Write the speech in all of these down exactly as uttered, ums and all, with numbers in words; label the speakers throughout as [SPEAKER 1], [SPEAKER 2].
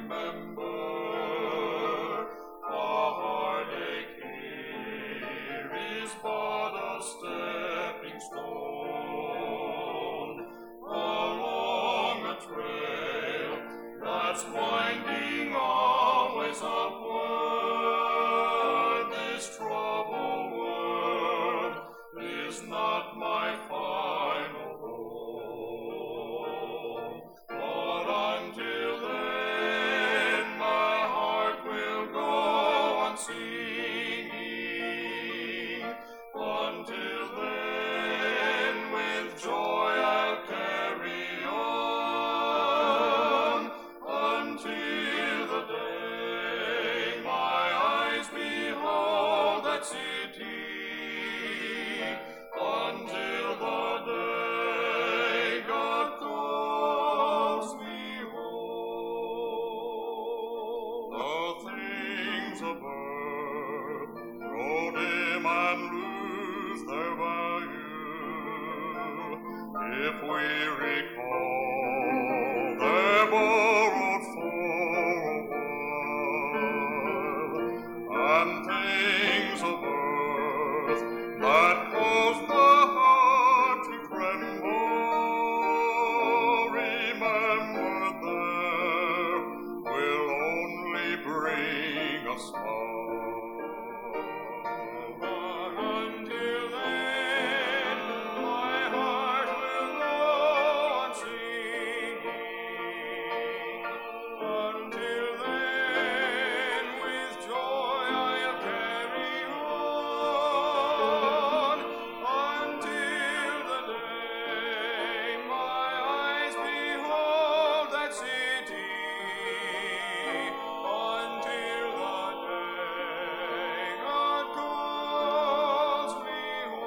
[SPEAKER 1] remember, a heartache here is but a stepping stone along a trail that's winding always upward. This troubled world is not my final home, but until then my heart will go on singing. Until then with joy I'll carry on, until the day my eyes behold that city, until the day God calls me home. The things of earth grow dim and lose their value if we recall their borrowed for a while, and things of earth that cause the heart to tremble, remember there will only bring a smile. But until then, my heart will go on singing. Until then, with joy I'll carry on, until the day my eyes behold that city, until the day God calls me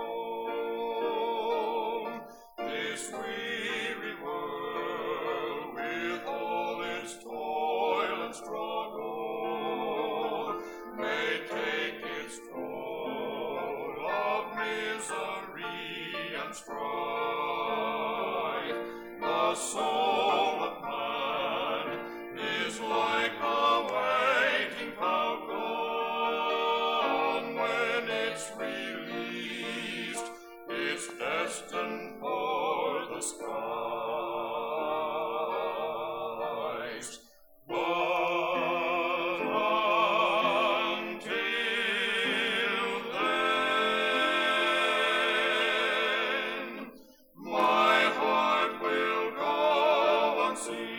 [SPEAKER 1] home. This weary world with all its toil and struggle may take its toll of misery and strife. The soul of man is like a waiting falcon. When it's released, it's destined for the skies. But until then, my heart will go on singing.